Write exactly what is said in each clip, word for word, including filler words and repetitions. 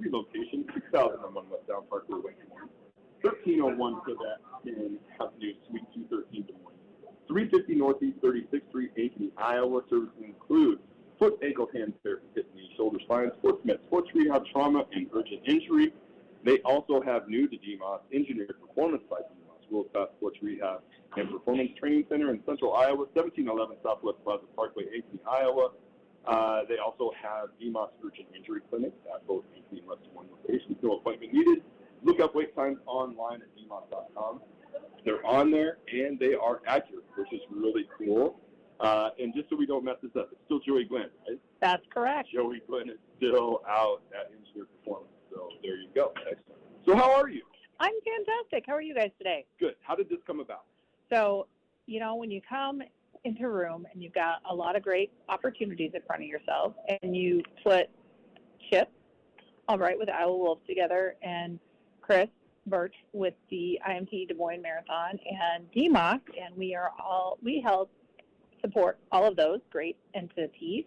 three locations, six thousand one West Down Parkway, Wayne, Des Moines, thirteen oh one Quebec in Avenue Suite two thirteen, Des Moines, three fifty Northeast thirty-sixth Street, Ankeny, Iowa. Services include foot, ankle, hand therapy, hip, knee, shoulder, spine, sports med, sports rehab, trauma, and urgent injury. They also have new to D M O S, Engineered Performance by D M O S, World-Class Sports Rehab and Performance Training Center in Central Iowa, seventeen eleven Southwest Plaza Parkway, Ankeny, Iowa. Uh, they also have D M O S Urgent Injury Clinic at both Ankeny and West Des Moines locations. No appointment needed. Look up wait times online at d m o s dot com. They're on there, and they are accurate, which is really cool. Uh, and just so we don't mess this up, it's still Joey Glenn, right? That's correct. Joey Glenn is still out at Engineered Performance. So there you go. Excellent. So how are you? I'm fantastic. How are you guys today? Good. How did this come about? So, you know, when you come into a room and you've got a lot of great opportunities in front of yourself, and you put Chip, all right, with the Iowa Wolves together, and Chris Birch with the I M T Des Moines Marathon, and D M O S, and we are all, we help support all of those great entities.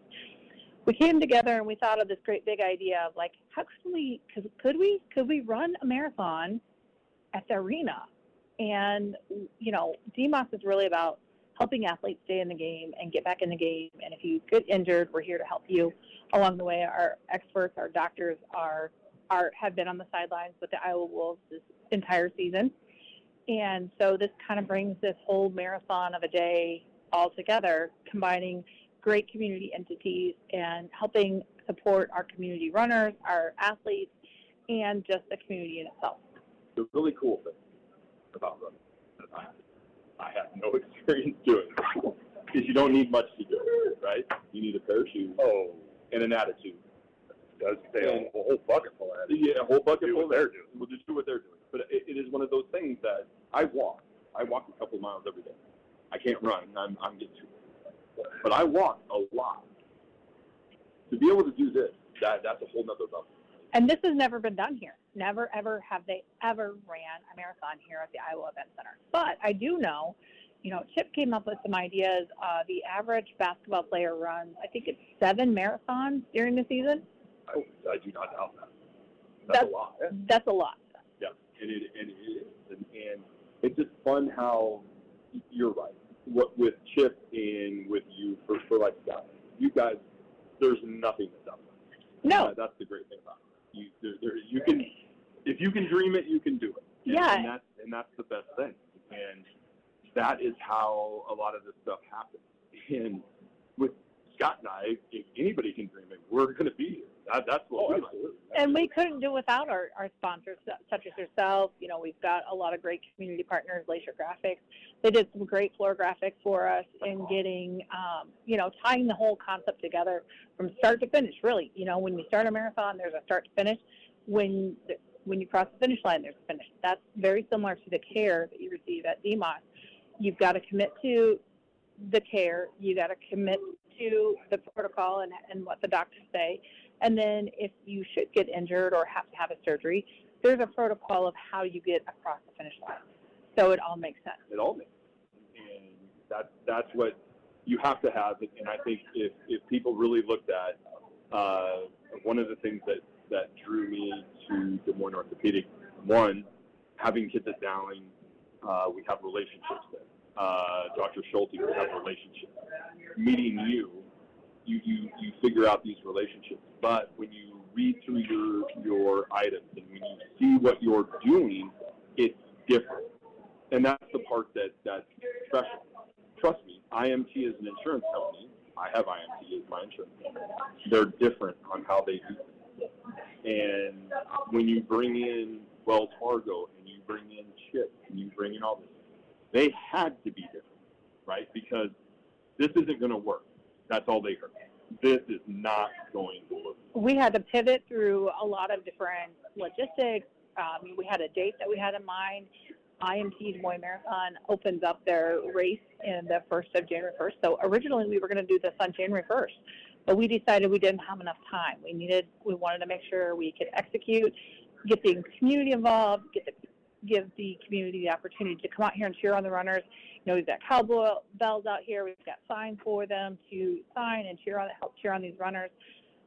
We came together and we thought of this great big idea of like, how could we, could, could we, could we run a marathon at the arena? And, you know, D M O S is really about helping athletes stay in the game and get back in the game. And if you get injured, we're here to help you along the way. Our experts, our doctors are, are have been on the sidelines with the Iowa Wolves this entire season. And so this kind of brings this whole marathon of a day all together, combining great community entities and helping support our community runners, our athletes, and just the community in itself. The really cool thing about running, I, I have no experience doing it, is you don't need much to do it, right? You need a pair of shoes oh. and an attitude. Does say a whole bucket full of attitude. Yeah, a whole bucket do full what they're doing. We'll just do what they're doing. But it, it is one of those things that I walk. I walk a couple miles every day. I can't run. I'm, I'm getting too old. But I walk a lot. To be able to do this, that that's a whole nother level. And this has never been done here. Never, ever have they ever ran a marathon here at the Iowa Event Center. But I do know, you know, Chip came up with some ideas. Uh, the average basketball player runs, I think it's seven marathons during the season. I, I do not doubt that. That's, that's a lot. Yeah. That's a lot. Yeah, and it, and it is. And, and it's just fun how you're right. What with Chip and with you for, for like that, you guys, there's nothing that's out there. No. Uh, that's the great thing about it. You, there, there, you can, if you can dream it, you can do it. And, yeah. And that's, and that's the best thing. And that is how a lot of this stuff happens. And with Scott and I, if anybody can dream it, we're going to be here. That, that's what oh, we absolutely. like. And we couldn't do without our, our sponsors, such as yourself. You know, we've got a lot of great community partners, Glacier Graphics. They did some great floor graphics for us in getting, um, you know, tying the whole concept together from start to finish, really. You know, when you start a marathon, there's a start to finish. When when you cross the finish line, there's a finish. That's very similar to the care that you receive at D M O S. You've got to commit to the care. You got to commit to the protocol and, and what the doctors say. And then if you should get injured or have to have a surgery, there's a protocol of how you get across the finish line. So it all makes sense. It all makes sense. And that, that's what you have to have. And I think if, if people really looked at uh, one of the things that, that drew me to Des Moines Orthopedic, one, having kids at Dowling, uh, we have relationships with. Uh, Doctor Schulte, we have relationships. Meeting you, You, you, you figure out these relationships. But when you read through your your items and when you see what you're doing, it's different. And that's the part that, that's special. Trust me, I M T is an insurance company. I have I M T as my insurance company. They're different on how they do things. And when you bring in Wells Fargo and you bring in Chip and you bring in all this, they had to be different, right? Because this isn't going to work. That's all they heard. This is not going to work. We had to pivot through a lot of different logistics. Um, we had a date that we had in mind. I M T Des Moines Marathon opens up their race in the first of January first. So originally we were going to do this on January first, but we decided we didn't have enough time. We needed, we wanted to make sure we could execute, get the community involved, get the, give the community the opportunity to come out here and cheer on the runners. You know, we've got cowbells out here. We've got signs for them to sign and cheer on, help cheer on these runners.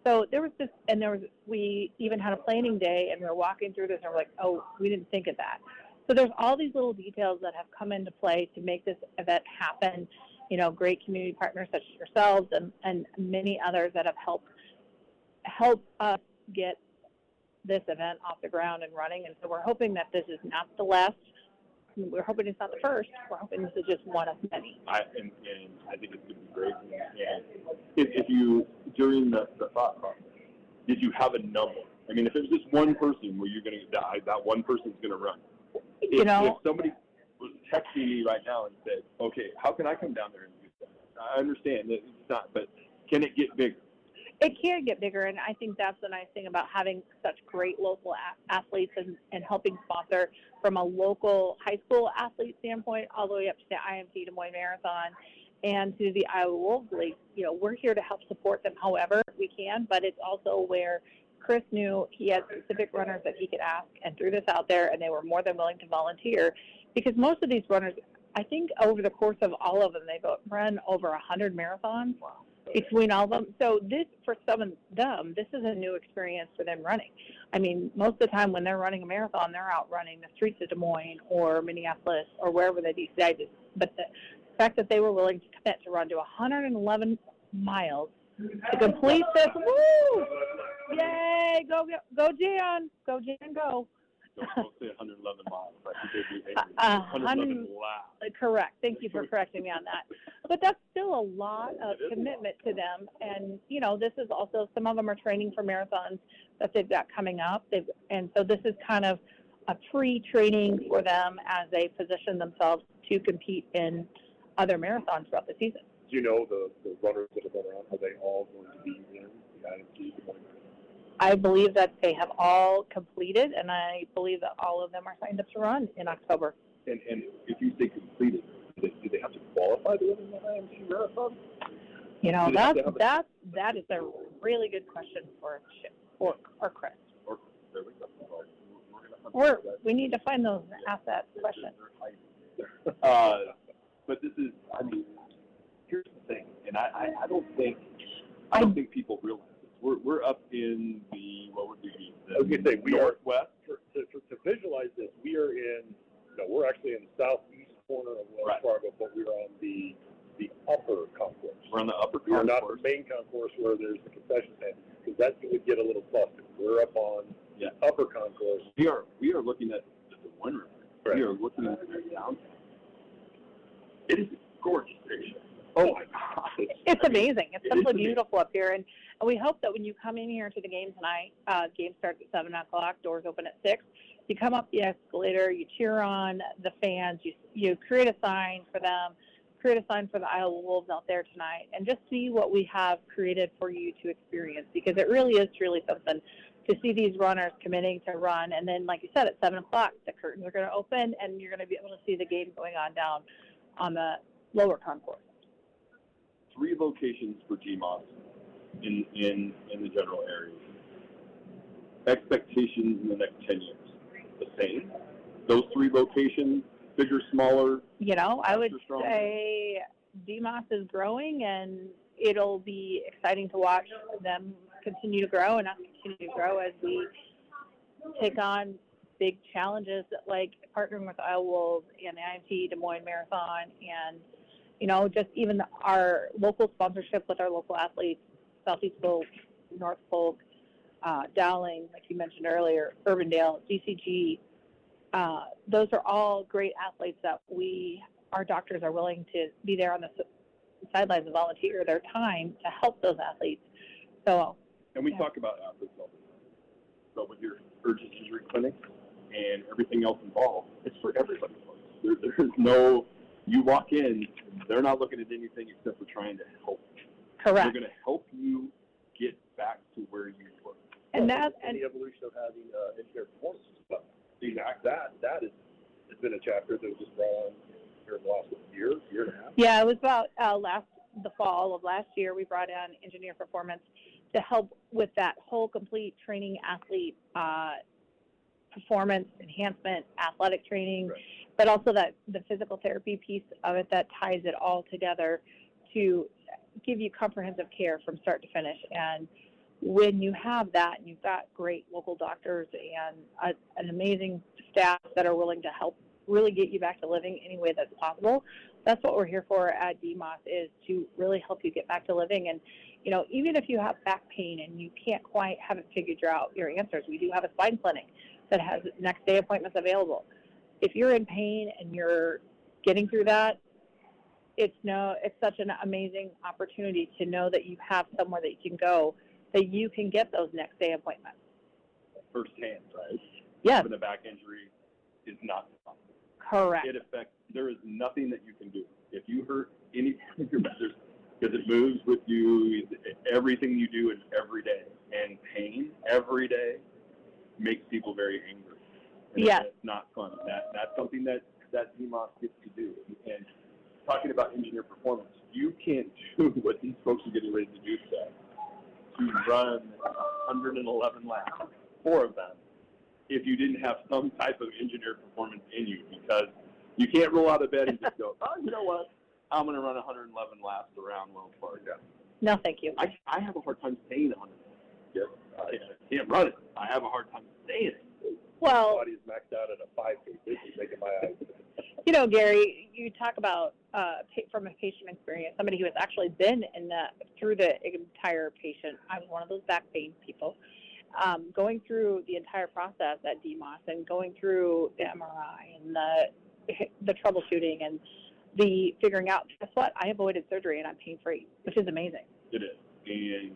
So there was this, and there was, we even had a planning day, and we were walking through this, and we're like, oh, we didn't think of that. So there's all these little details that have come into play to make this event happen. You know, great community partners such as yourselves and, and many others that have helped help us get this event off the ground and running. And so we're hoping that this is not the last. We're hoping it's not the first. We're hoping this is just one of many. I and, and I think it's going to be great. And if, if you during the, the thought process, did you have a number? I mean, if it was just one person where you're going to die, that one person's going to run. If, you know, if somebody was texting me right now and said, "Okay, how can I come down there and do that?" I understand that it's not, but can it get bigger? It can get bigger, and I think that's the nice thing about having such great local a- athletes and, and helping sponsor from a local high school athlete standpoint all the way up to the I M T Des Moines Marathon and to the Iowa Wolves League. You know, we're here to help support them however we can, but it's also where Chris knew he had specific runners that he could ask and threw this out there, and they were more than willing to volunteer because most of these runners, I think over the course of all of them, they've run over one hundred marathons. Wow. Between all of them. So this, for some of them, this is a new experience for them running. I mean, most of the time when they're running a marathon, they're out running the streets of Des Moines or Minneapolis or wherever they decide to. But the fact that they were willing to commit to run to one hundred eleven miles to complete this, woo! Yay! Go, go, go Jan! Go Jan, go! Don't, don't say one hundred eleven miles. I think they'd be angry. Uh, one hundred eleven laps. Correct. Thank you for correcting me on that. But that's still a lot of commitment to them. And, you know, this is also, some of them are training for marathons that they've got coming up. They've, and so this is kind of a pre-training for them as they position themselves to compete in other marathons throughout the season. Do you know the, the runners that have been around, are they all going to be in the I M T Des Moines? I believe that they have all completed, and I believe that all of them are signed up to run in October. And, and if you say completed, do they, do they have to qualify to run in the I M T marathon? You know, that's, that's, that is a really good question for for, or Chris. Or, there we go. We're, we need to find those, ask that question. Uh, but this is, I mean, here's the thing, and I, I, I don't think, I don't think people realize. We're, we're up in the, what would we be? I was going to say, we northwest. Are, to, to, to visualize this, we are in, no, we're actually in the southeast corner of Wells right. Fargo, but we're on the the upper concourse. We're on the upper concourse. We're not concourse. the main concourse where there's the concession stand, because that would get a little clustered. We're up on yeah. the upper concourse. We are, we are looking at the Des Moines River. Right. We are looking at the downtown. It is a gorgeous picture. Oh my God. It's, it's amazing. It's it simply amazing. beautiful up here. And, and we hope that when you come in here to the game tonight, uh, game starts at seven o'clock, doors open at six. You come up the escalator, you cheer on the fans, you, you create a sign for them, create a sign for the Iowa Wolves out there tonight, and just see what we have created for you to experience, because it really is truly something to see these runners committing to run. And then, like you said, at seven o'clock, the curtains are going to open, and you're going to be able to see the game going on down on the lower concourse. Three locations for G M O S in, in, in the general area. Expectations in the next ten years, the same? Those three locations, bigger, smaller? You know, I would stronger? say G M O S is growing, and it'll be exciting to watch them continue to grow and us continue to grow as we take on big challenges like partnering with Iowa Wolves and the I M T Des Moines Marathon, and you know, just even our local sponsorship with our local athletes, Southeast Polk, North Polk, uh, Dowling, like you mentioned earlier, Urbandale, D C G. Uh, those are all great athletes that we, our doctors are willing to be there on the sidelines and volunteer their time to help those athletes. So, and we yeah. talk about athletes all the time. But with your urgent injury clinics and everything else involved, it's for everybody. There, there's no, you walk in, they're not looking at anything except for trying to help. Correct. They're going to help you get back to where you were. And that, and the evolution of having uh, engineered performance. But exact that that is has been a chapter that was just brought on here in the last year, year and a half. Yeah, it was about uh, last the fall of last year. We brought on Engineer Performance to help with that whole complete training athlete uh, performance enhancement, athletic training, right. but also that the physical therapy piece of it that ties it all together to give you comprehensive care from start to finish. And when you have that and you've got great local doctors and a, an amazing staff that are willing to help really get you back to living any way that's possible, that's what we're here for at D M O S, is to really help you get back to living. And, you know, even if you have back pain and you can't quite haven't figured out your answers, we do have a spine clinic that has next day appointments available. If you're in pain and you're getting through that, it's no, it's such an amazing opportunity to know that you have somewhere that you can go, that you can get those next day appointments. Firsthand, right? Yes. Having a back injury is not fun. Correct. It affects, there is nothing that you can do. If you hurt any part of your back, because it moves with you, everything you do is every day. And pain every day makes people very angry. And yes. It's not fun. That, that's something that, that D M O S gets to do. And talking about engineered performance, you can't do what these folks are getting ready to do today. To run one hundred eleven laps, four of them, if you didn't have some type of engineered performance in you, because you can't roll out of bed and just go, oh, you know what, I'm going to run one hundred eleven laps around Wells Fargo. Yeah. No, thank you. I, I have a hard time staying on it. Yes, I can't run it. I have a hard time staying it. Well, my body is maxed out at a five feet. This is making my eyes. You know, Gary, you talk about uh, from a patient experience, somebody who has actually been in the through the entire patient. I was one of those back pain people, um, going through the entire process at D M O S and going through the M R I and the the troubleshooting and the figuring out. Guess what? I avoided surgery and I'm pain free, which is amazing. It is, and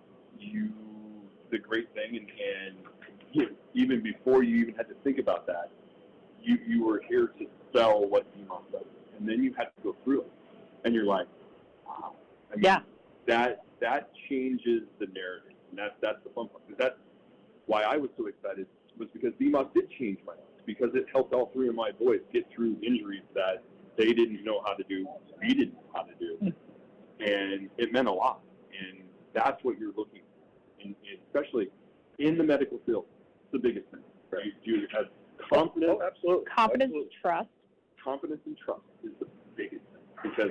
you, the great thing, and, and you know, even before you even had to think about that, you you were here to sell what D M O S does, and then you had to go through it, and you're like, wow. I mean, yeah. That that changes the narrative, and that's that's the fun part. Because that's why I was so excited, was because D M O S did change my life, because it helped all three of my boys get through injuries that they didn't know how to do, we didn't know how to do, and it meant a lot. And that's what you're looking for, and especially in the medical field. It's the biggest thing. Right? You, you have confidence. Oh, absolutely. Confidence, absolutely. trust. Confidence and trust is the biggest thing, because,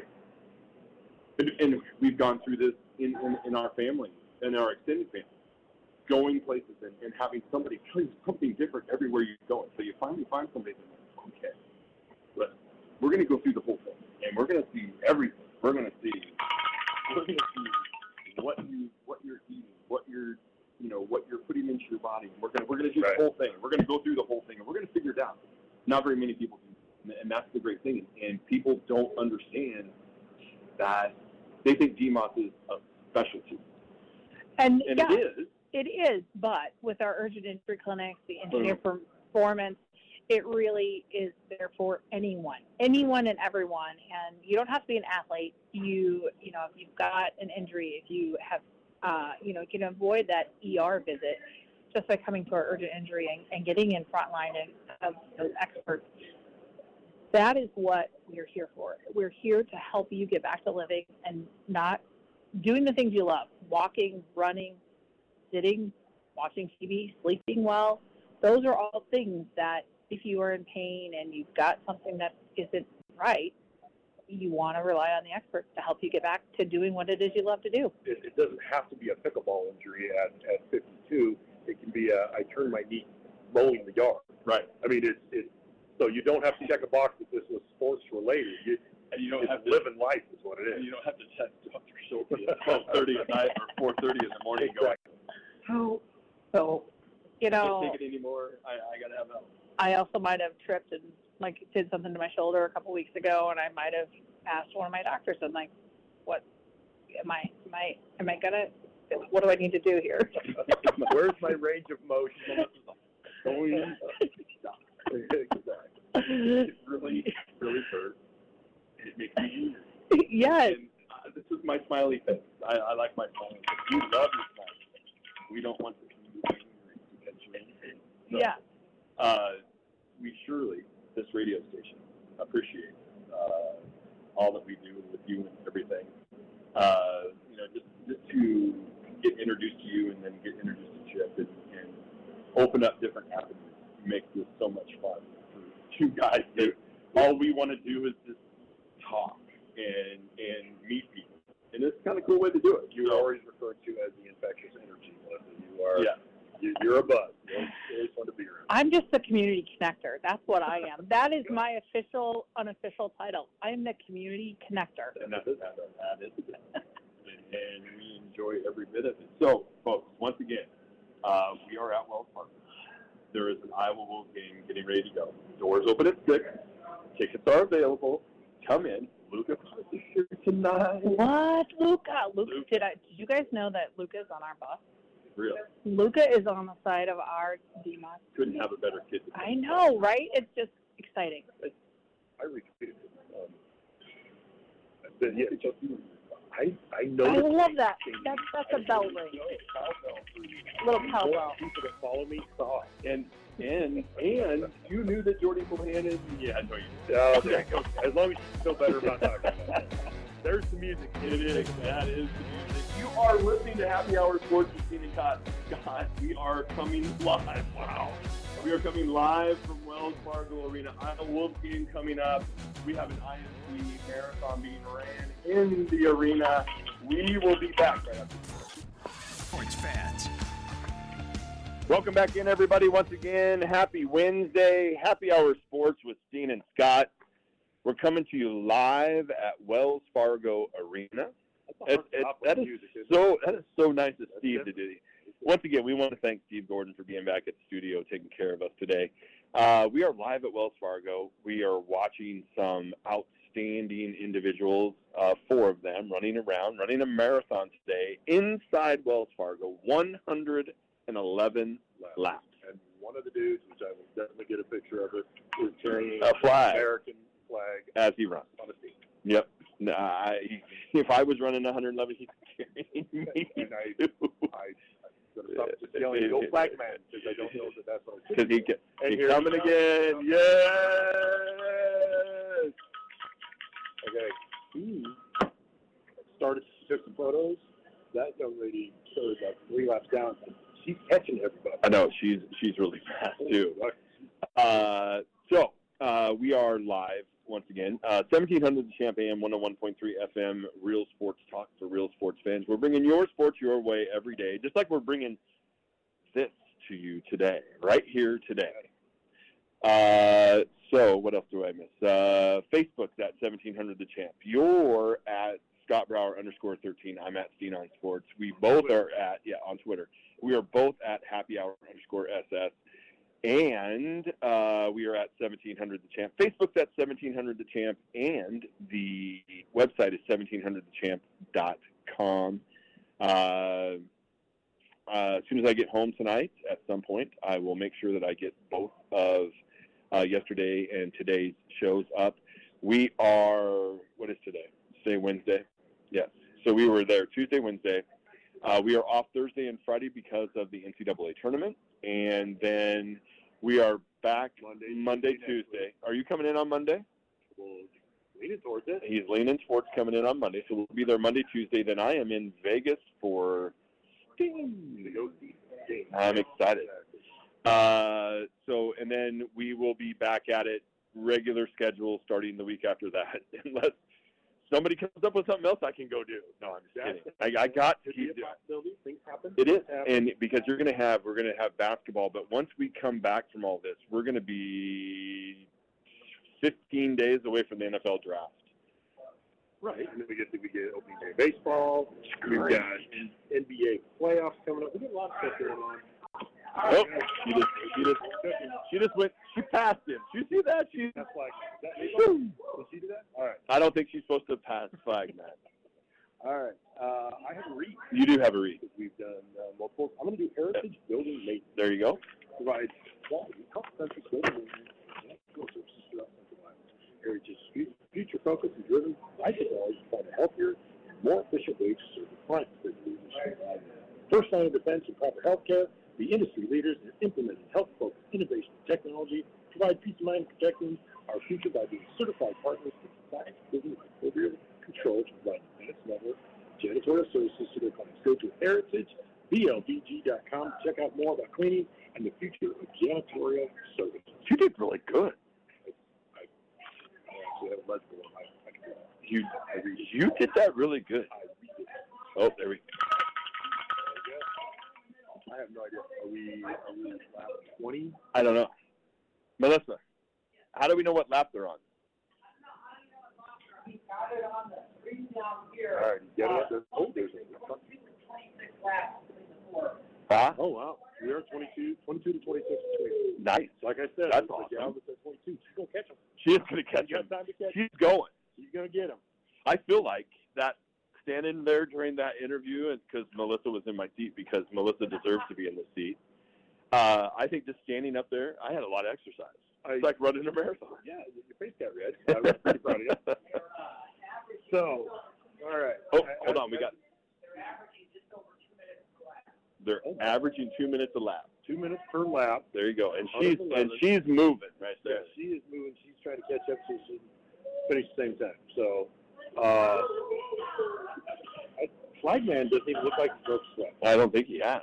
and, and we've gone through this in, in, in our family, in our extended family, going places and, and having somebody tell you something different everywhere you go. So you finally find somebody that's like, okay, but we're going to go through the whole thing, and we're going to see everything. We're going to see, we're going to see what you, what you're eating, what you're, you know, what you're putting into your body. And we're going to, we're going to do right. the whole thing. We're going to go through the whole thing, and we're going to figure it out. Not very many people do, and that's the great thing. And people don't understand that they think D M O S is a specialty, And, and yeah, it is. It is, but with our urgent injury clinics, the engineered performance, it really is there for anyone, anyone and everyone. And you don't have to be an athlete. You, you know, if you've got an injury, if you have, uh, you know, you can avoid that E R visit just by coming to our urgent injury and, and getting in front line of those experts. That is what we're here for. We're here to help you get back to living and not doing the things you love, walking, running, sitting, watching T V, sleeping well. Those are all things that if you are in pain and you've got something that isn't right, you want to rely on the experts to help you get back to doing what it is you love to do. It, it doesn't have to be a pickleball injury at, at fifty-two. It can be a, I turned my knee mowing the yard. Right. I mean, it's, it's, so you don't have to check a box that this was sports related. You, And you don't it's have to, living life is what it is. and you don't have to text Doctor Schulte at twelve thirty at night or four thirty in the morning Exactly. going, So, you I can't know, take it anymore. I, I got to have help. I also might have tripped and like did something to my shoulder a couple weeks ago, and I might have asked one of my doctors, and like, what am I? Am I? Am I gonna? What do I need to do here? Where's my range of motion? Going. Exactly. It really, really hurt. It makes me angry. Yes. And, uh, this is my smiley face. I, I like my smiley face. You love your smiley face. We don't want the community angry because you're angry. So, Yeah. Uh, we surely, this radio station, appreciate uh, all that we do with you and everything. Uh, you know, just, just to get introduced to you and then get introduced to Chip and, and open up different avenues makes this so much fun for two guys that all we want to do is just talk and and meet people. And it's kind of a cool way to do it. You were always referred to as the infectious energy You are. Yeah. You, you're a buzz. It's always fun to be around. I'm just the community connector. That's what I am. That is my official, unofficial title. I am the community connector. And that, that, that is it. And, and we enjoy every bit of it. So, folks, once again, uh, we are at Wells Fargo. There is an Iowa Wolves game getting ready to go. Doors open at six. Tickets are available. Come in. Luca is here tonight. What, Luca? Luca, Luca. did I? Did you guys know that Luca's on our bus? Really? Luca is on the side of our D M A S. Couldn't have a better kid. I know, right? It's just exciting. I retweeted it. Um, but yeah, just, I I know. I love that. That's that's a bell ring. Little powwow. People that follow me saw it. And and and you knew that Jordy Bohannon. Yeah, I know you. Oh, there you go. As long as you feel better about talking about it. There's the music. It is. That is the music. You are listening to Happy Hour Sports with Steve and Scott. Scott, we are coming live. Wow. We are coming live from Wells Fargo Arena. Iowa Wolves game coming up. We have an I S C marathon being ran in the arena. We will be back right after this. Sports fans. Welcome back in, everybody. Once again, happy Wednesday. Happy Hour Sports with Steen and Scott. We're coming to you live at Wells Fargo Arena. It, it, that is so that is so nice of Steve to do. Once again, we want to thank Steve Gordon for being back at the studio, taking care of us today. Uh, we are live at Wells Fargo. We are watching some outstanding individuals, uh, four of them, running around, running a marathon today inside Wells Fargo, one hundred eleven laps. And one of the dudes, which I will definitely get a picture of it, is carrying A flag. American flag As he runs. on his feet. Yep. No, I, if I was running one hundred eleven, he'd be carrying me. And I, too. I, I'm going to stop just yelling, go flag man, because I don't know that that's what I'm Because he get, And he's here coming we go. again. Yes. Okay. He started, took some photos. That young lady started about three laps down. She's catching everybody. I know she's she's really fast too. Uh, so uh, we are live once again. Uh, seventeen hundred the Champ A M, one oh one point three F M, Real Sports Talk for real sports fans. We're bringing your sports your way every day, just like we're bringing this to you today, right here today. Uh, so what else do I miss? Uh, Facebook's at seventeen hundred the Champ. You're at Scott Brower underscore thirteen. I'm at Steen on Sports. We both are at, yeah, on Twitter. We are both at Happy Hour underscore S S. And uh, we are at seventeen hundred the Champ. Facebook's at seventeen hundred the Champ. And the website is seventeen hundred the champ dot com. Uh, uh, as soon as I get home tonight, at some point, I will make sure that I get both of uh, yesterday and today's shows up. We are, what is today? Today, Wednesday? Yes. So we were there Tuesday, Wednesday. Uh, we are off Thursday and Friday because of the N C double A tournament. And then we are back Monday, Monday, Tuesday, Tuesday. Are you coming in on Monday? Well, leaning towards it. He's leaning towards coming in on Monday. So we'll be there Monday, Tuesday. Then I am in Vegas for Sting. I'm excited. Uh, so, and then we will be back at it, regular schedule, starting the week after that, unless somebody comes up with something else I can go do. No, I'm just kidding. I, I got to Could be keep a doing possibility. Things happen. it. is, Happen. and because you're going to have, we're going to have basketball, but once we come back from all this, we're going to be fifteen days away from the N F L draft. Right. And then we get we get opening day baseball. We've got N B A playoffs coming up. We got a lot of stuff going on. Oh, she just, she just, she just went, she passed him. Did you see that? She, That's like, that, did she do that? All right. I don't think she's supposed to pass flag, Matt. All right. Uh, I have a read. You do have a read. We've done uh, multiple. I'm going to do heritage building maintenance. There you go. Provides quality, comprehensive building maintenance and technical services throughout Central Iowa. Heritage is future focused and driven by technology to find a healthier and more efficient way to serve the clients. First line of defense and proper health care. The industry leaders have implemented health-focused innovation and technology, provide peace of mind protecting our future by being certified partners with science-proven microbial control to provide advanced network janitorial services to their clients. Go to heritage b l b g dot com to check out more about cleaning and the future of janitorial services. You did really good. I, I actually have a legible one. I, I can do that. You, you did that really good. I read it. Oh, there we go. I have twenty? I don't know. Melissa, how do we know what lap they're on? All right, you got it. Oh, there's a Huh? Oh, wow. We are twenty-two, twenty-two to twenty-six between. Nice. Like I said, That's the awesome. gal that's at twenty-two, she's going to catch him. She is going to catch She's him. got time to catch him. She's going. She's going to get him. I feel like that standing there during that interview, and because Melissa was in my seat, because Melissa deserves to be in this seat. Uh, I think just standing up there, I had a lot of exercise. It's like running a marathon. Yeah, your face got red. I was pretty proud of you. So, all right. Oh, I- hold I- on. We got. They're averaging two minutes a lap. Two minutes per lap. There you go. And Out of she's eleven. and she's moving right Yeah, there. she is moving. She's trying to catch up so she can finish the same time. So, uh, I- Flagman doesn't even look like he broke sweat. I don't think he has.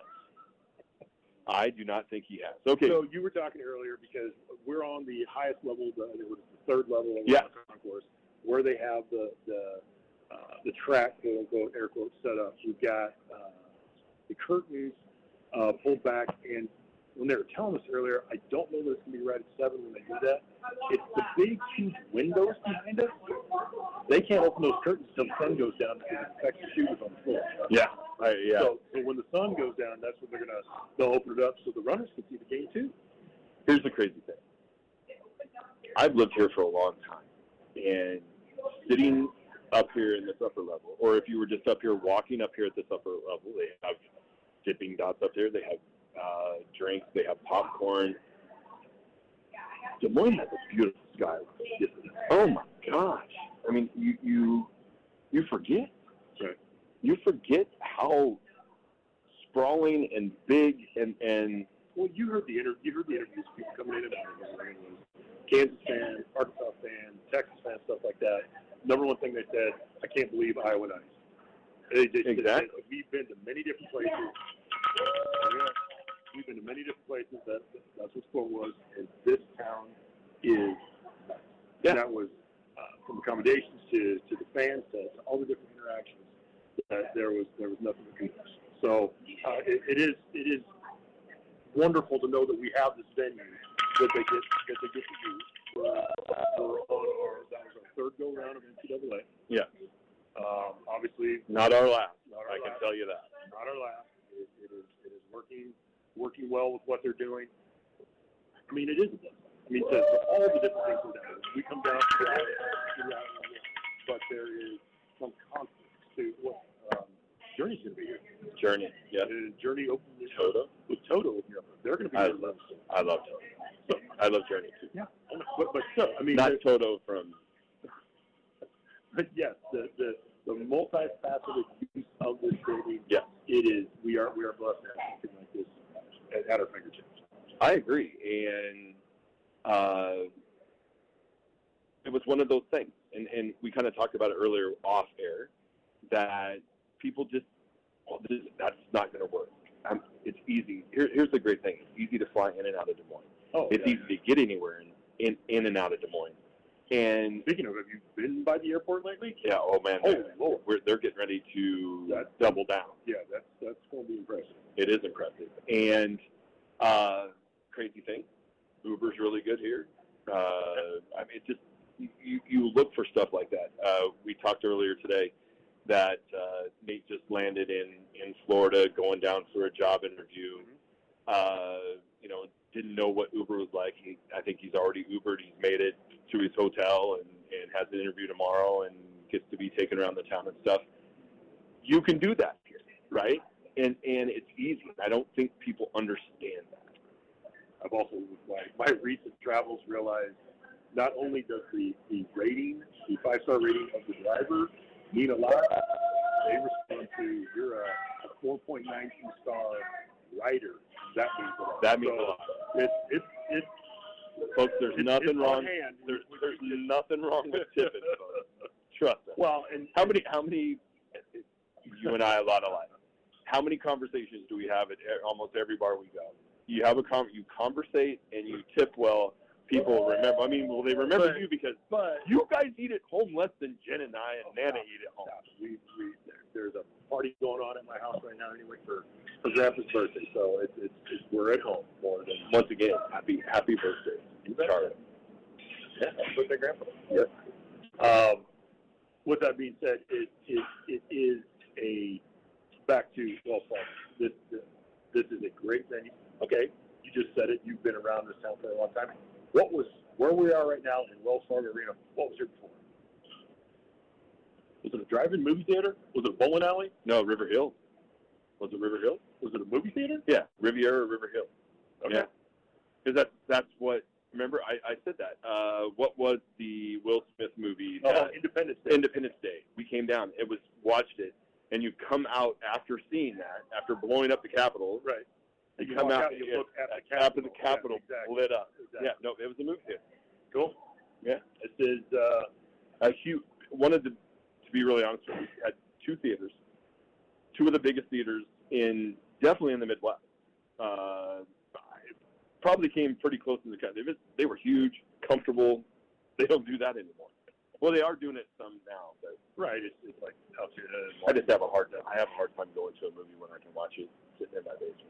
I do not think he has. Okay. So you were talking earlier because we're on the highest level, the, it was the third level of Yeah. the concourse, where they have the the uh, the track, quote unquote, air quotes, set up. We've got uh, the curtains uh, pulled back, and when they were telling us earlier, I don't know that it's going to be right at seven when they do that. It's the big, huge windows behind us. They can't open those curtains until the sun goes down because it affects the shooters on the floor. Yeah. I, yeah. So, so when the sun goes down, that's when they're gonna they'll open it up so the runners can see the game too. Here's the crazy thing. I've lived here for a long time, and sitting up here in this upper level, or if you were just up here walking up here at this upper level, they have dipping dots up there. They have uh, drinks. They have popcorn. Des Moines has a beautiful skyline. Oh my gosh! I mean, you you you forget. Right. You forget how sprawling and big and and Well, you heard the inter- you heard the interviews, people coming in and out of it. It was Kansas fans, Arkansas fans, Texas fans, stuff like that. Number one thing they said, I can't believe Iowa Nice. They, they, Exactly. they said, we've been to many different places. Yeah, we've been to many different places. That that's what sport was, and this town is. Yeah. And that was uh, from accommodations to, to the fans to, to all the different interactions. That there was there was nothing but goodness. So uh, it, it is it is wonderful to know that we have this venue that they get that they get to use. Uh, we're on our that was our third go round of N C double A. yeah, Um, obviously, not our last. Not our I can last. tell you that. not our last. It, it is it is working working well with what they're doing. I mean, it is a blessing. I mean, to, to all the different things we're doing. We come down to that, but there is some conflict to what um, Journey's going to be here. Journey. Yeah. And Journey opened this Toto. with Toto opening up. They're going to be I here. love. I love Toto. I love Journey too. Yeah, but but still, I mean, Not there- Toto from. but yes, the the the multifaceted use of this building. Yeah. It is. We are we are blessed to have something like this at, at our fingertips. I agree, and uh, it was one of those things, and and we kind of talked about it earlier off air, that people just, well, this, that's not going to work. Um, it's easy. Here, here's the great thing: it's easy to fly in and out of Des Moines. Oh, It's yeah. easy to get anywhere in, in in and out of Des Moines. And Speaking of, have you been by the airport lately? yeah, oh man, Holy they're, Lord. we're, they're getting ready to That- double down. Yeah, that's that's going to be impressive. It is impressive. And uh, crazy thing, Uber's really good here. Uh, I mean, it just you, you look for stuff like that. Uh, we talked earlier today that uh, Nate just landed in, in Florida, going down for a job interview. Uh, you know, didn't know what Uber was like. He, I think he's already Ubered. He's made it to his hotel and, and has an interview tomorrow and gets to be taken around the town and stuff. You can do that here, right? And and it's easy. I don't think people understand that. I've also, with my, my recent travels, realized not only does the, the rating, the five-star rating of the driver mean a lot, they respond to, you're a, a four point nine two star rider. That means a lot. That means So a lot. It's, it's, it's, Folks, there's it's, nothing it's wrong. on hand. There's, there's nothing wrong with tipping, folks. Trust us. Well, and How many, how many, you and I a lot alike. How many conversations do we have at e- almost every bar we go? You have a con, you conversate and you tip well. People remember. I mean, well, they remember But- you because but you guys eat at home less than Jen and I and Nana eat at home. we, we, there's a party going on at my house right now anyway for, for Grandpa's birthday. So it's, it's, it's we're at home more than Once again, happy happy birthday, Charlie. yeah, happy birthday, Grandpa. Yes. Um, with that being said, it, it, it is a back to Wells Fargo. This, this this is a great venue. Okay, you just said it. You've been around this town for a long time. What was where we are right now in Wells Fargo Arena? What was here before? Was it a drive-in movie theater? Was it a bowling alley? No, River Hill. Was it River Hill? Was it a movie theater? Yeah, Riviera, River Hill. Okay. Yeah, because that's that's what. Remember, I, I said that. Uh, what was the Will Smith movie? Oh, that- Independence Day. Independence Day. We came down. It was watched it, and you come out after seeing that, after blowing up the Capitol. Right. You, You come walk out, out and you yeah, look at the after Capitol. the Capitol Yeah, exactly. lit up. Exactly. Yeah, no, it was a movie theater. Cool. Yeah, This is uh, a huge. One of the, to be really honest with you, we had two theaters, two of the biggest theaters in definitely in the Midwest. Uh, probably came pretty close to the country. They, they were huge, comfortable. They don't do that anymore. Well, they are doing it some now, but right. It's, it's like out here. I just have a hard time. I have a hard time going to a movie when I can watch it sitting in my basement.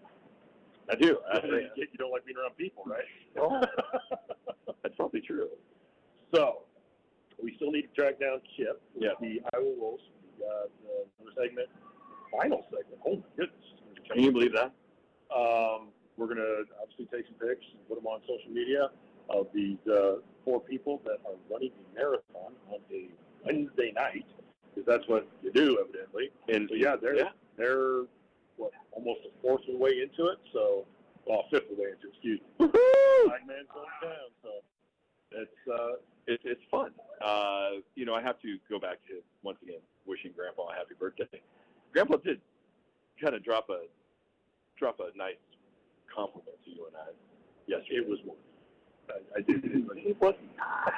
I do. I, You don't like being around people, right? Oh. That's probably true. So, we still need to track down Chip. Yeah. The Iowa Wolves. We got uh, another segment, final segment. Oh my goodness! Can you believe that? Um, we're gonna obviously take some pics and put them on social media of these uh, four people that are running a marathon on a Wednesday night, because that's what you do, evidently. And So yeah, they're yeah. they're what almost a fourth of the way into it. So, well, fifth of the way into it. Excuse me. Woohoo! Five man going down. So it's uh, It's it's fun. Uh, you know, I have to go back to once again wishing Grandpa a happy birthday. Grandpa did kind of drop a drop a nice compliment to you and I. Yes, it was one. I, I did. It wasn't.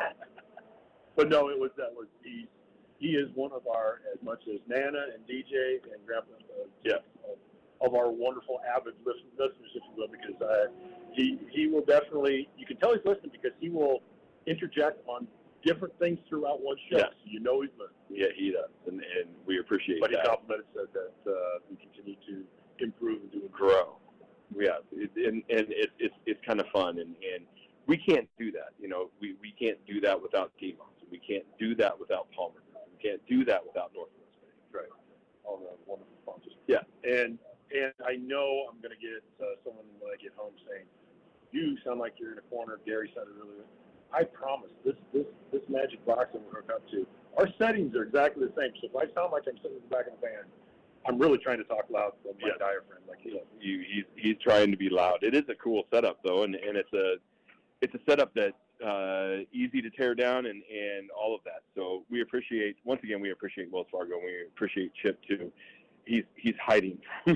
But no, it was that was he. He is one of our, as much as Nana and D J and Grandpa, uh, Yeah. of, of our wonderful avid listen, listeners, if you will, because uh, he he will definitely. You can tell he's listening because he will interject on different things throughout one show. Yes. So you know he's listening. Yeah, he does, and and we appreciate But he that. complimented, said that uh, we continue to improve and do it. Grow. Yeah, it, and and it, it's it's kind of fun, and, and we can't do that. You know, we, we can't do that without T-Mons. We can't do that without Palmer. We can't do that without Northwest Bank. Right. All the wonderful sponsors. Yeah. And and I know I'm going to get uh, someone when I get home saying, "You sound like you're in a corner." Gary sounded really good. I promise this this this magic box that we're hooked up to, our settings are exactly the same. So if I sound like I'm sitting in the back of the van, I'm really trying to talk loud from my Yeah. diaphragm, like he does. You, he's he's trying to be loud. It is a cool setup though, and, and it's a it's a setup that's uh, easy to tear down and, and all of that. So we appreciate once again we appreciate Wells Fargo and we appreciate Chip too. He's he's hiding.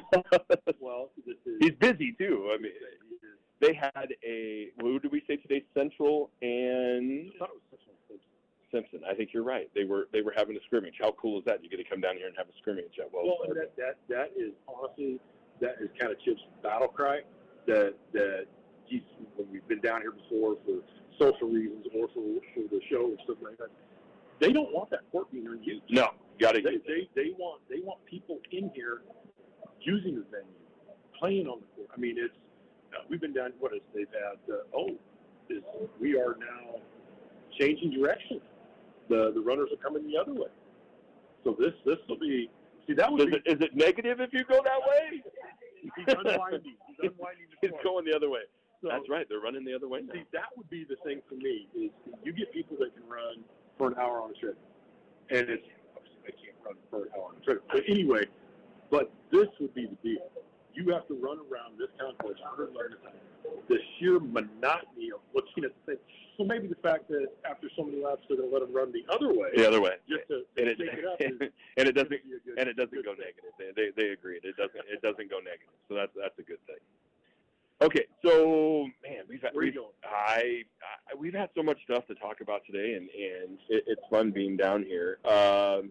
Well, this is. He's busy too. I mean, he is- they had a what did we say today? Central and I thought it was such a- Simpson. I think you're right. They were they were having a scrimmage. How cool is that? You get to come down here and have a scrimmage at Wells Well, Fargo. and that, that that is honestly that is kind of Chip's battle cry. That that he's when we've been down here before for social reasons or for for the show or stuff like that. They don't want that court being unused. No, got to They, use it. they they want they want people in here using the venue, playing on the court. I mean, it's uh, we've been down. What is they've had? Uh, oh, is we are now changing direction. The the runners are coming the other way. So this this will be see that would Is be it, is it negative if you go that way? he's unwinding. He's unwinding the He's court. going the other way. So, That's right. They're running the other way now. see, that would be the thing for me is you get people that can run for an hour on a treadmill, and it's obviously they can't run for an hour on a treadmill. But anyway, but this would be the deal. You have to run around this concourse one hundred yards at a time. The sheer monotony of looking at the thing. So maybe the fact that after so many laps they're going to let them run the other way, The other way. just to And it, shake it up. Is, and it doesn't gonna be a good- and it doesn't good go thing. negative. They, they they agreed. It doesn't it doesn't go negative. So that's that's a good thing. Okay, so man, we've had Where are you we've, going? I, I we've had so much stuff to talk about today, and and it, it's fun being down here. Um,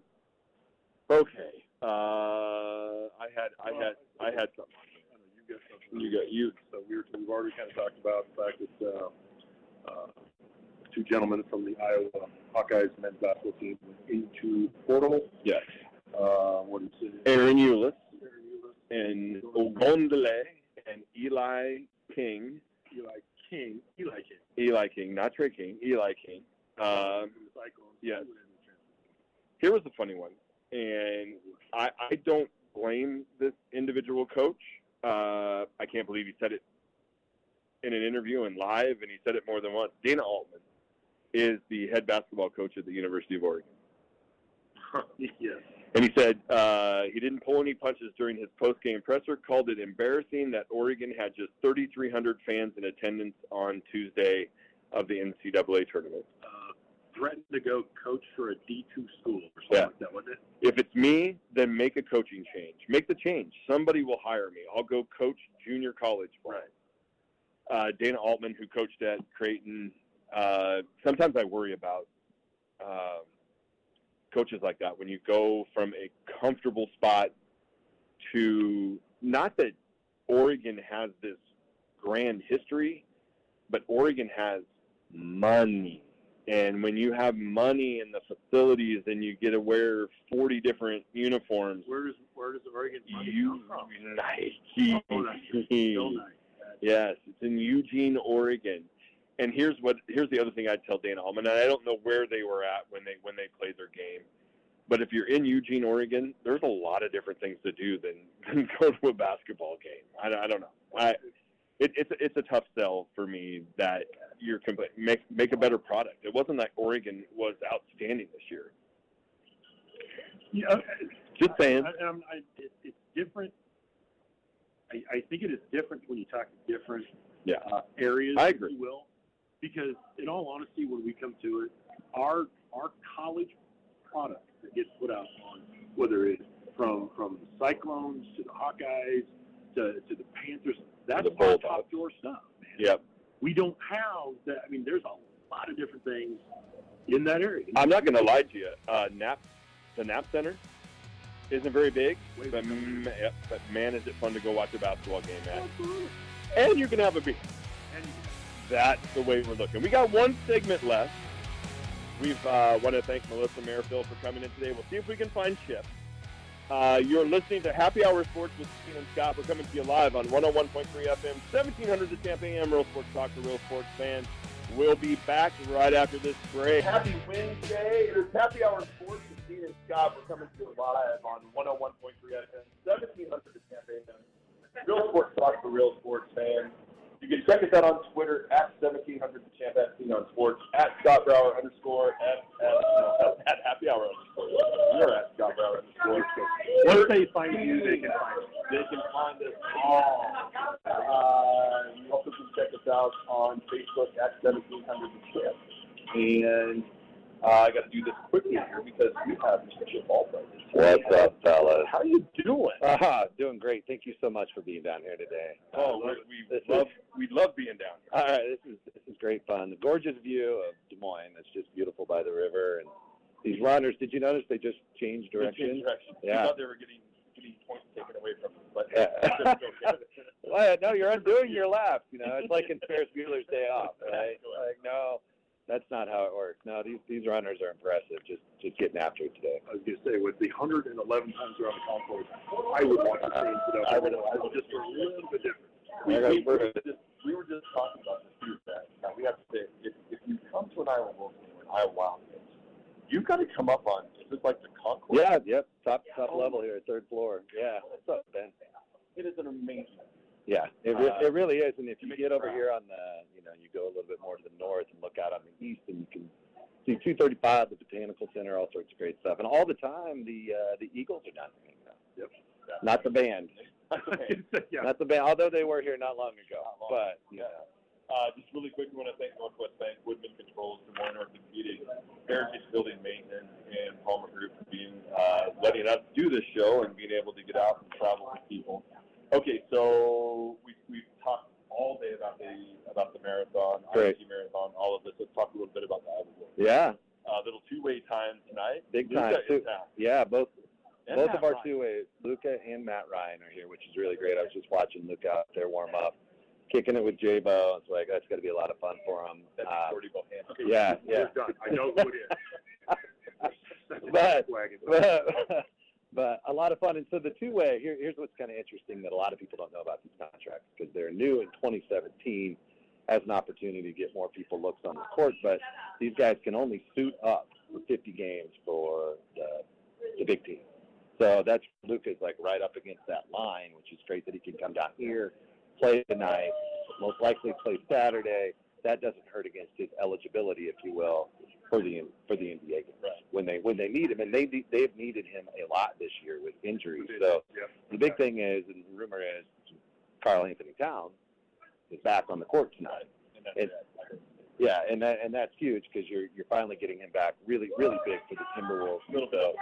okay, uh, I had I had I had something. I know you got something. You got you. So we were, we've already kind of talked about the fact that uh, uh, two gentlemen from the Iowa Hawkeyes men's basketball team went into portal. Yes. Uh, what is it? Aaron Eulis, Aaron Eulis, and Ogondele, and Eli King. Eli King, Eli King. Eli King, not Trey King, Eli King. Um, From the Cyclones. yes. Here was the funny one, and I, I don't blame this individual coach. Uh, I can't believe he said it in an interview and live, and he said it more than once. Dana Altman is the head basketball coach at the University of Oregon. Yes. And he said uh, he didn't pull any punches during his post-game presser, called it embarrassing that Oregon had just thirty-three hundred fans in attendance on Tuesday of the N C double A tournament. Uh, threatened to go coach for a D two school or something Yeah. like that, wasn't it? If it's me, then make a coaching change. Make the change. Somebody will hire me. I'll go coach junior college. Right. Uh, Dana Altman, who coached at Creighton, uh, sometimes I worry about um, coaches like that. When you go from a comfortable spot to, not that Oregon has this grand history, but Oregon has money. And when you have money in the facilities and you get to wear forty different uniforms, Where does where does Oregon money you come from? Nike. Oh, that's still nice. Yes, it's in Eugene, Oregon. And here's what here's the other thing I'd tell Dana Altman, and I don't know where they were at when they when they played their game. But if you're in Eugene, Oregon, there's a lot of different things to do than, than go to a basketball game. I, I don't know. I, it, it's it's a tough sell for me that you're compl- make make a better product. It wasn't that Oregon was outstanding this year. Yeah, Just saying. I, I, I'm- I, it, it's different. I, I think it is different when you talk to different Yeah. uh, areas, I if agree. you will, because in all honesty, when we come to it, our our college product that gets put out on, whether it's from from the Cyclones to the Hawkeyes to to the Panthers, that's the our Bulldogs. top door stuff, man. Yep. We don't have that. I mean, there's a lot of different things in that area. I'm not going to lie to you. Uh, Nap, the Nap Center isn't very big, Wait, but, wait, m- yep, but man, is it fun to go watch a basketball game at. Absolutely. And you can have a beer. And you- That's the way we're looking. We got one segment left. We've uh, want to thank Melissa Merrifield for coming in today. We'll see if we can find Chip. Uh, you're listening to Happy Hour Sports with Steve and Scott. We're coming to you live on one oh one point three F M, seventeen hundred to Tampa A M, Real Sports Talk for Real Sports fans. We'll be back right after this break. Happy Wednesday. It is Happy Hour Sports with Steve and Scott. We're coming to you live on one oh one point three F M, seventeen hundred to Tampa A M, Real Sports Talk for Real Sports fans. You can check us out on Twitter at seventeen hundred to Champ, at Scene on Sports, at Scott Brower underscore, at, at, no, at Happy Hour underscore. You're at Scott Brower underscore. Once they find you, they can find you. They can find us all. Uh, you also can check us out on Facebook at seventeen hundred to Champ. And uh, I got to do this quickly here because we have Mister Chip Albright. What's up, fellas? How you doing? Uh-huh, doing great. Thank you so much for being down here today. Oh, Uh, we, we this love is- we love being down here. all right, this is this is great fun. The gorgeous view of Des Moines. It's just beautiful by the river. And these runners, did you notice they just changed direction? Direction. Yeah. I thought they were getting getting points taken away from them, but Yeah. Well, no, you're undoing your lap. You know, it's like in Ferris Bueller's Day Off, right? Like, no, that's not how it works. No, these these runners are impressive. Just just getting after it today. I was going to say, with the one hundred eleven times around the concourse, I would want to change it up. I would- I would just for a little bit different. we, I got we, we, bird. were just, we were just talking about this too. That now we have to say, if, if you come to an Iowa Wolves game or an Iowa Wild game, you've got to come up on. Is it like the concourse? Yeah, yep, top top level here, third floor. Yeah, what's up, Ben? It is an amazing. Yeah, it, re- Uh, it really is. And if you makes get me over proud. here on the, you know, you go a little bit more to the north and look out on the east, and you can see two thirty-five, the Botanical Center, all sorts of great stuff. And all the time, the uh, the Eagles are down there hanging out. Yep. Not the band, yeah. not the band. Although they were here not long ago, Not long but Yeah. Uh, just really quick, we want to thank Northwest Bank, Woodman Controls, Des Moines Orthopedic, Heritage Building Maintenance, and Palmer Group for being uh, letting us do this show and being able to get out and travel with people. Okay, so we we've talked all day about the about the marathon, Great. I T marathon, all of this. Let's talk a little bit about the Iowa Wolves. yeah, Uh, little two-way time tonight. Big Luca time, is too. down. yeah. Both And both Matt of our Ryan. two ways, Luca and Matt Ryan, are here, which is really great. I was just watching Luca out there warm up, kicking it with J-Bo. It's like that's got to be a lot of fun for him. That's Uh, Jordy Bohannon. Okay, Yeah, we're yeah. done. I know who it is. But- Wagon. but, but a lot of fun. And so the two-way, here, here's what's kind of interesting that a lot of people don't know about these contracts because they're new in twenty seventeen as an opportunity to get more people looks on the court, but these guys can only suit up for fifty games for the, the big team. So that's Luka's like right up against that line, which is great that he can come down here, play tonight, most likely play Saturday. That doesn't hurt against his eligibility, if you will, for the for the N B A games when they when they need him, and they they've needed him a lot this year with injuries. So the big thing is, and the rumor is, Karl Anthony Towns is back on the court tonight. And, yeah, and that and that's huge because you're you're finally getting him back really really big for the Timberwolves. So,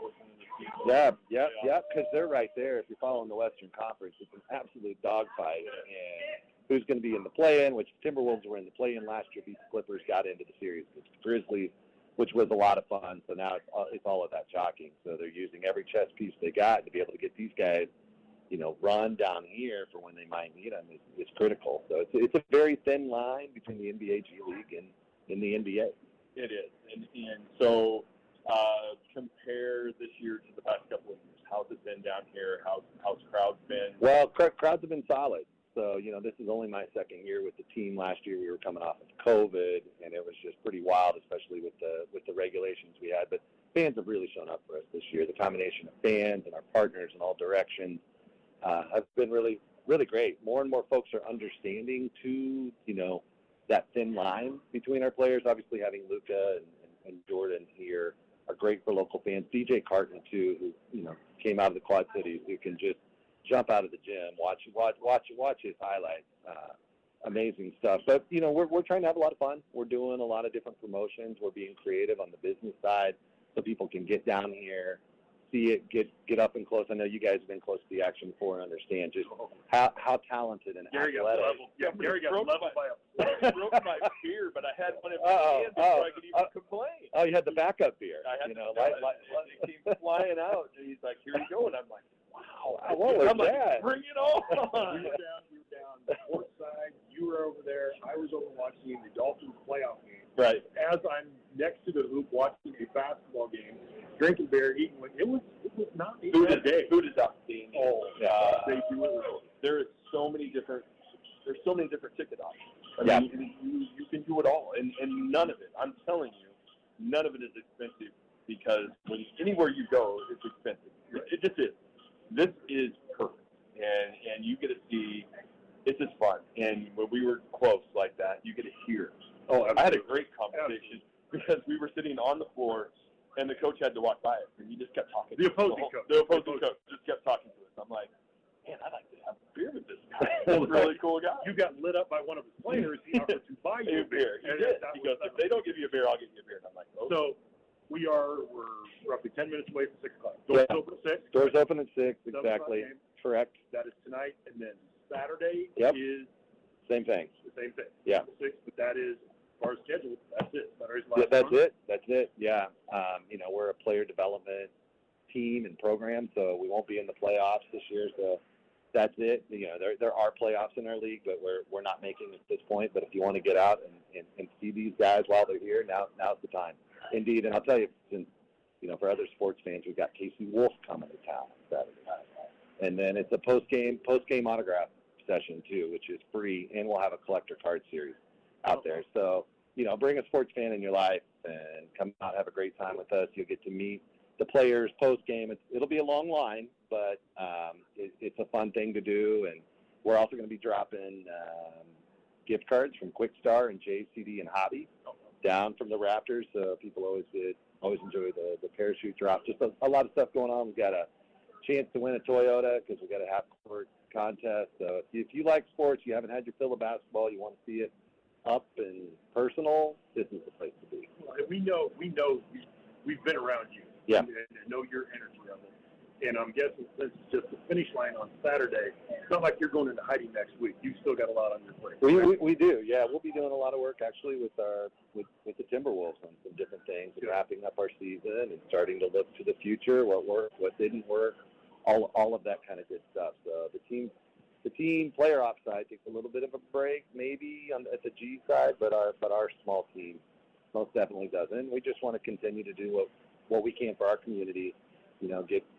yeah, yeah, yeah, because they're right there. If you're following the Western Conference, it's an absolute dogfight. And who's going to be in the play-in, which the Timberwolves were in the play-in last year, beat the Clippers, got into the series against the Grizzlies, which was a lot of fun. So now it's all, it's all of that jockeying. So they're using every chess piece they got to be able to get these guys, you know, run down here for when they might need them is, is critical. So it's, it's a very thin line between the N B A G League and, and the N B A. It is. And, and so uh, compare this year to the past couple of years. How's it been down here? How's, how's crowds been? Well, cr- crowds have been solid. So, you know, this is only my second year with the team. Last year we were coming off of COVID, and it was just pretty wild, especially with the with the regulations we had. But fans have really shown up for us this year. The combination of fans and our partners in all directions uh, have been really, really great. More and more folks are understanding, to, you know, that thin line between our players. Obviously, having Luka and, and, and Jordan here are great for local fans. D J Carton, too, who, you know, came out of the Quad Cities, who can just jump out of the gym, watch watch watch watch his highlights. Uh, amazing stuff. But you know, we're we're trying to have a lot of fun. We're doing a lot of different promotions. We're being creative on the business side, so people can get down here, see it, get get up and close. I know you guys have been close to the action before and understand just how how talented and Gary athletic. got leveled. Yeah, Gary got leveled by a broke my beer, but I had one in my Uh-oh, hand before oh, I could even oh. complain. Oh, you had the backup beer. I had you know, to, like, like, like, it came flying out, and he's like, "Here you go," and I'm like, wow, what was I'm like, that? bring it on. We were down, we were down the court side. You were over there. I was over watching the Dolphins playoff game. Right. As I'm next to the hoop watching a basketball game, drinking beer, eating. It was it was not a Food bad is day. food is outstanding. Oh, Uh, they do it well. there is so many different. There's so many different ticket options. I Yeah. mean, you, you can do it all, and and none of it. I'm telling you, none of it is expensive because when anywhere you go, it's expensive. It just is. This is perfect, and and you get to see. It's just fun, and when we were close like that, you get to hear. Oh, I had a great conversation because we were sitting on the floor, and the coach had to walk by us, and he just kept talking. The to us opposing whole- coach. The opposing The opposing coach just kept talking to us. I'm like, man, I'd like to have a beer with this guy. He's a really cool guy. You got lit up by one of his players. He offered to buy you a beer. He And did. that He was- goes, if they don't give you a beer, I'll get you a beer. And I'm like, oh. So we are we're roughly ten minutes away from six o'clock. Doors Yeah. open at six. Doors open at six, Seven exactly. o'clock game. Correct. That is tonight, and then Saturday Yep. is Same thing. the same thing. Yeah. Six, but that is as far as scheduled. That's it. Saturday's the Yeah, last that's one. it. That's it. Yeah. Um, you know, we're a player development team and program, so we won't be in the playoffs this year. So that's it. You know, there there are playoffs in our league, but we're we're not making it at this point. But if you want to get out and, and, and see these guys while they're here, now now's the time. Indeed, and I'll tell you, since you know, for other sports fans, we've got Casey Wolf coming to town Saturday night, and then it's a post game post game autograph session too, which is free, and we'll have a collector card series out there. So, you know, bring a sports fan in your life and come out, have a great time with us. You'll get to meet the players post game. It's, it'll be a long line, but um, it, it's a fun thing to do. And we're also going to be dropping um, gift cards from Quick Star and J C D and Hobby down from the Raptors. So people always did, always enjoy the, the parachute drop. Just a, a lot of stuff going on. We've got a chance to win a Toyota because we've got a half court contest. So if you, if you like sports, you haven't had your fill of basketball, you want to see it up and personal, this is the place to be. Well, and we know we know we, we've been around you. Yeah. And, and know your energy level. And I'm guessing since it's just the finish line on Saturday, it's not like you're going into hiding next week. You've still got a lot on your plate. We, we we do, yeah. We'll be doing a lot of work actually with our with, with the Timberwolves on some different things, and wrapping up our season and starting to look to the future, what worked, what didn't work, all all of that kind of good stuff. So the team the team player ops side takes a little bit of a break, maybe on at the G side, but our but our small team most definitely doesn't. We just want to continue to do what what we can for our community. You know, get get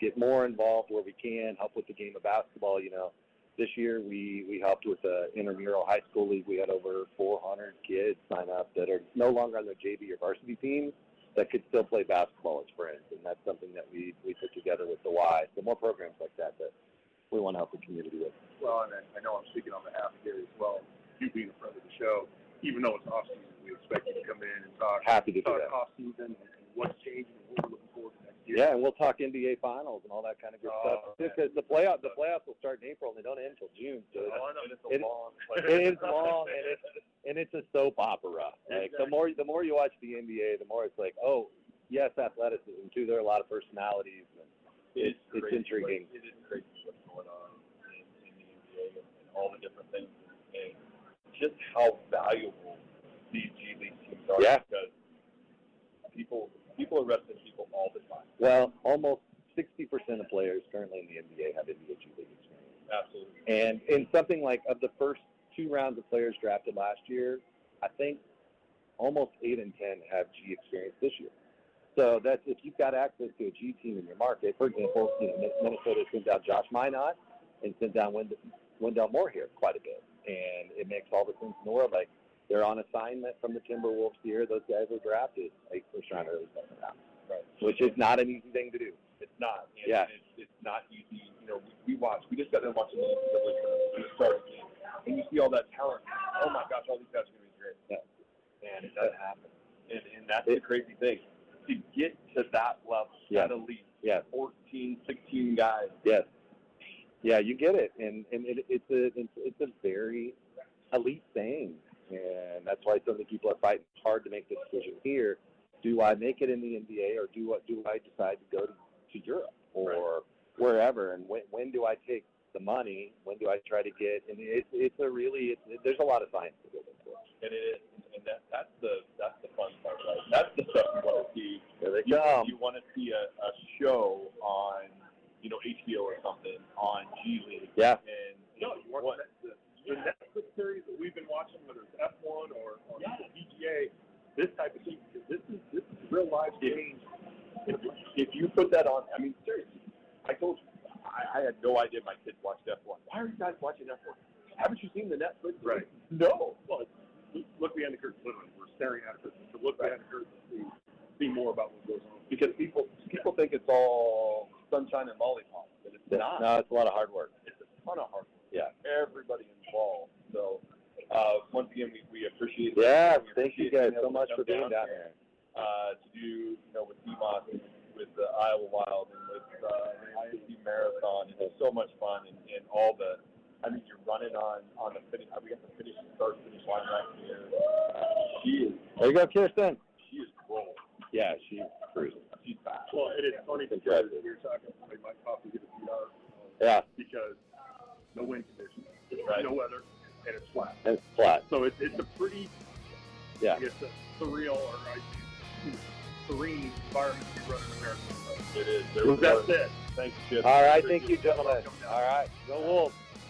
get more involved where we can, help with the game of basketball. You know, this year we, we helped with the intramural high school league. We had over four hundred kids sign up that are no longer on their J V or varsity teams that could still play basketball as friends, and that's something that we, we put together with the Y. So more programs like that that we want to help the community with. Well, and I, I know I'm speaking on behalf of Gary as well. You being a friend of the show, even though it's off season, we expect you to come in and talk. Happy to do talk that. off season and what's changing and what we're looking forward to next year. Yeah, and we'll talk N B A finals and all that kind of good Oh, stuff. man. Because the playoff, the playoffs will start in April and they don't end until June. So Oh, I know. It's it- a long it is long and it's and it's a soap opera. Like the more the more you watch the N B A, the more it's like, oh, yes, athleticism too. There are a lot of personalities. And it's it's crazy, intriguing. It is crazy what's going on in, in the N B A and, and all the different things, and just how valuable these G League teams are. Yeah. Because people people are arresting people all the time. Well, almost sixty percent of players currently in the N B A have N B A G League experience. Absolutely. And in something like of the first two rounds of players drafted last year, I think almost eight in ten have G experience this year. So that's if you've got access to a G team in your market. For example, you know, Minnesota sent down Josh Minot and sent down Wend- Wendell Moore here quite a bit, and it makes all the sense in the world. Like they're on assignment from the Timberwolves here. Those guys were drafted like first round, early second round, Right. which is not an easy thing to do. It's not. And Yeah. It's, it's not easy. You know, we, we watch. We just got done watching the N C double A tournament. We started game, and you see all that talent. Oh my gosh, all these guys are going to be great. Yeah. And it doesn't happen. And and that's It- the crazy thing. To get to that level, Yeah. that elite, Yeah. fourteen, sixteen guys. Yes. Yeah, you get it, and and it, it's a it's, it's a very elite thing, and that's why so many people are fighting hard to make the decision here. Do I make it in the N B A, or do I do I decide to go to, to Europe or Right. wherever? And when when do I take the money? When do I try to get? And it's it's a really it's, there's a lot of science to go into it. And it is, and that that's the that's the fun part, right? That's the stuff you want to see. There they You, come. you want to see a, a show on, you know, H B O or something on G League. Yeah. And No, you want what- the, the, the Netflix series that we've been watching, whether it's F one or, or the P G A, this type of thing, because this is this is real life change. if, if you put that on, I mean, seriously, I told you, I, I had no idea my kids watched F one. Why are you guys watching F one? Haven't you seen the Netflix? Right. No. Well, it's, look behind the curtain. Literally, we're staring at it. To look behind the curtain and see, see more about what goes on. Because people people think it's all sunshine and lollipops, but it's not. No, it's a lot of hard work. It's a ton of hard work. Yeah. Everybody involved. So uh, once again, we, we appreciate. Yeah, we thank you appreciate guys being so able to much come for being down here. here. Uh, to do, you know, with D M O S and with the Iowa Wild and with uh, the I S C Marathon, and it's so much fun, and, and all the, I mean, you're running on on the finish. We got the finish start finish line right here. She is There you go, Kirsten. she is cool. Yeah, she's cruising. She's fast. Well, it is funny because Impressive. you're talking. I might coffee get a few hours. Yeah, Because no wind conditions, Right. no weather, and it's flat. and it's flat. So it's it's a pretty, Yeah. I guess, a surreal or I, serene environment to be running a marathon. It is. There With we that go. said, Thanks, Chip. All right, Appreciate thank you, it. gentlemen. All right, go Wolves.